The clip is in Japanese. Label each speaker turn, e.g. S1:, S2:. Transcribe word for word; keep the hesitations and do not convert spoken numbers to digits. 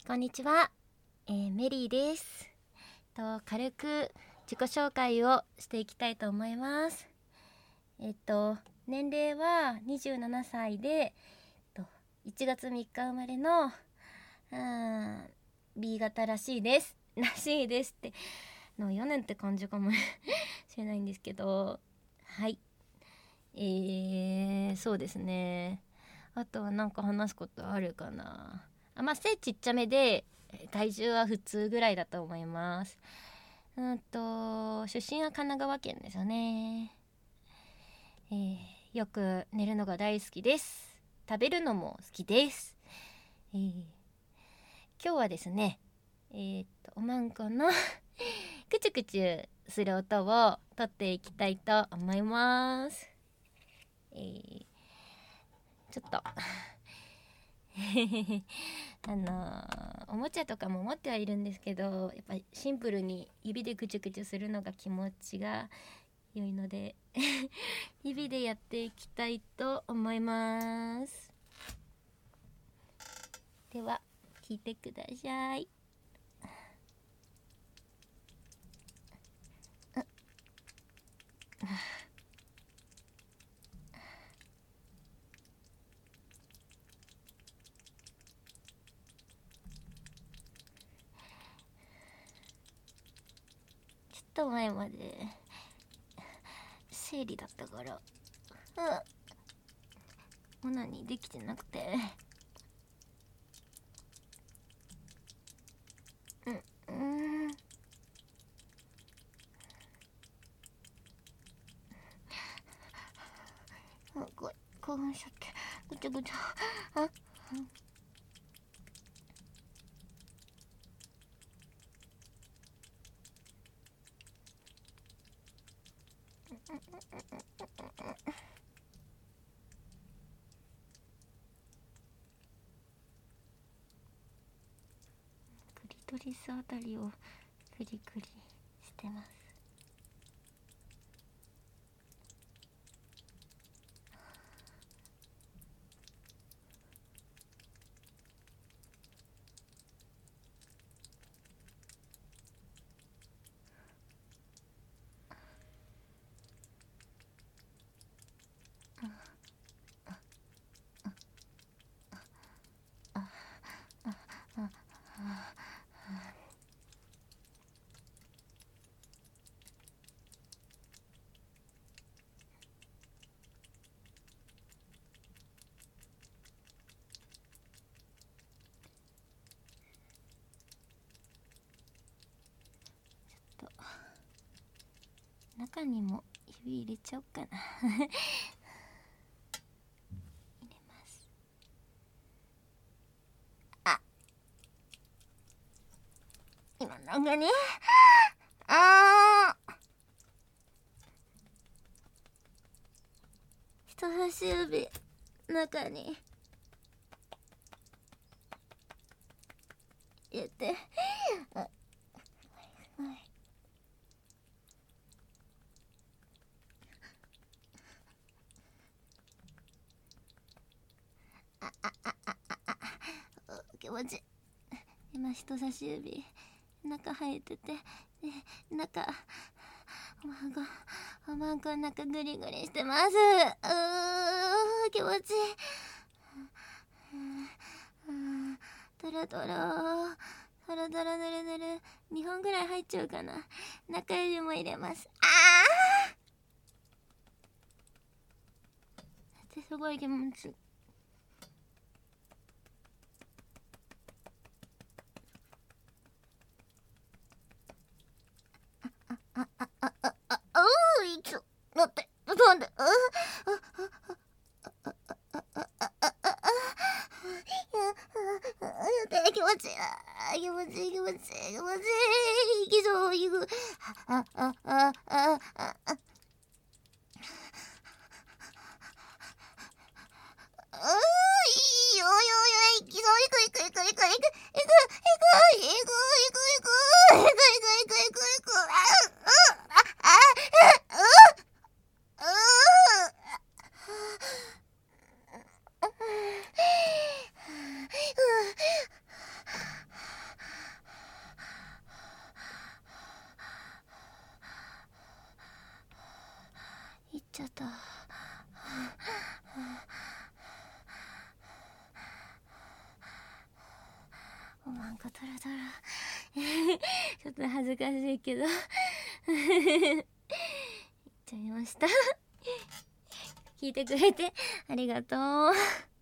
S1: こんにちは、えー、メリーです。と軽く自己紹介をしていきたいと思います。えっと年齢はにじゅうななさいで、えっと、いちがつみっか生まれのうん B 型らしいですらしいですってのよねんって感じかもしれないんですけど、はいえー、そうですね。あとはなんか話すことあるかな。あまあ背ちっちゃめで体重は普通ぐらいだと思います。うんと出身は神奈川県ですよね。えー、よく寝るのが大好きです。食べるのも好きです。えー、今日はですねえー、っとおまんこのクチュクチュする音を取っていきたいと思います。えー、ちょっとあのー、おもちゃとかも持ってはいるんですけど、やっぱりシンプルに指でクチュクチュするのが気持ちが良いので指でやっていきたいと思います。では聞いてください。ちょっと前まで生理だったからうんオナニーできてなくてうんうんあこ興奮しちゃってぐちゃぐちゃあクリトリスあたりをクリクリしてます。中にも指入れちゃおうかな入れます。あ今なんかねあー人差し指中に入れてあああああああ気持ちいい。今人差し指中入ってて、ね、中おまんこおまんこ中グリグリしてます。うー気持ちいい。トロトロトロトロぬるぬるにほんぐらい入っちゃうかな。中指も入れます。あーってすごい気持ちいい。ああああああういつ待ってなんであああああああ気持ちいい気持ちいい気持ちいい気持ちいい気持ちいいいきそういくああああああうーいいよよよいきそういくいくいくいくいくいくいくいくいくいくいくいくいくいくいくいくいくいくあああうちゃった。おまんこトロトロちょっと恥ずかしいけど言っちゃいました聞いてくれてありがとう。